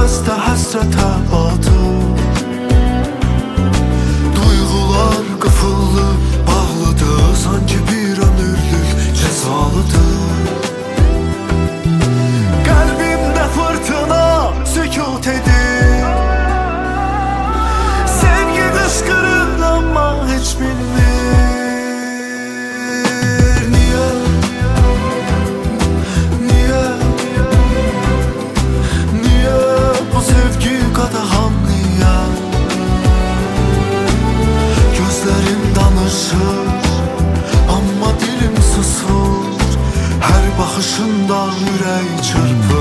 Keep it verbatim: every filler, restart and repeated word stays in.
nəfəsdə həsrətə batır. Duyğular qıfıllı, bağlıdır, sanki bir ömürlük cəzalıdır. Qəlbimdə fırtına sükut edir. Sevgi qışqırır amma heç bilmir. Niyə? Niyə? Niyə bu sevgi qadağan niyə? Gözlərim danışır, amma dilim susur. Hər baxışında ürək çırpır.